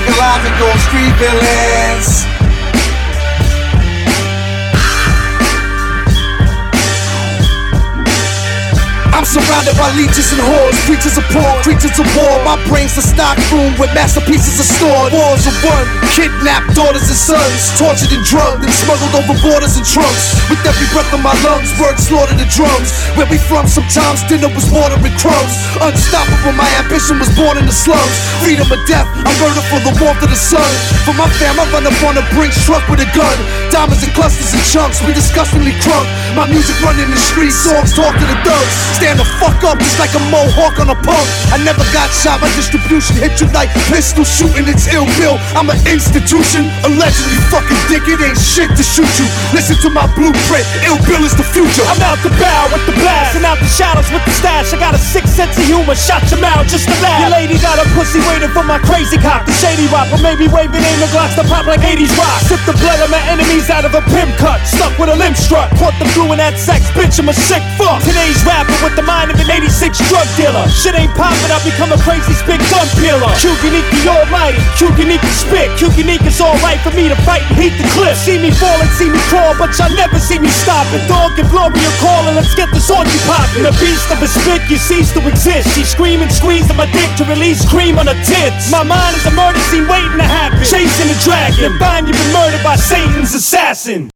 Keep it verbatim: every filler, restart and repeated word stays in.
psychological street villains. I'm surrounded by leeches and whores, creatures of porn, creatures of war. My brain's a stock room with masterpieces are stored. Wars are won, kidnapped daughters and sons, tortured and drugged and smuggled over borders and trunks. With every breath of my lungs, words slaughter the drums. Where we from, sometimes dinner was water and crumbs. Unstoppable, my ambition was born in the slums. Freedom or death, I murder for the warmth of the sun. For my fam, I run up on a brink truck with a gun. Diamonds and clusters and chunks, we disgustingly crunk. My music running the streets, songs talk to the thugs. Stand the fuck up just like a mohawk on a punk. I never got shot, my distribution hit you like pistol shooting. It's ill bill, I'm an institution. Allegedly fucking dick, it ain't shit to shoot you. Listen to my blueprint, ill bill is the future. I'm out the bow with the blast and out the shadows with the stash. I got a sick sense of humor, shot your mouth just to laugh. Your lady got a pussy waiting for my crazy cock. The shady rock, or maybe waving aim the glocks to pop like eighties rock. Sip the blood of my enemies out of a pimp cut. Stuck with a limp strut, caught them doing that sex, bitch, I'm a sick fuck. Today's rapper with the mind of an eighty-six drug dealer. Shit ain't poppin', I become a crazy spit gun peeler. Q Unique the almighty, Q Unique can spit. Q Unique is alright for me to fight and heat the cliff. See me fall and see me crawl, but y'all never see me stoppin'. Dog, give Gloria a call and let's get this orgy poppin'. The beast of a spit, you cease to exist. She scream and squeeze on my dick to release cream on her tits. My mind is a murder scene waiting to happen. Chasing the dragon, find you've been murdered by Satan's assassin.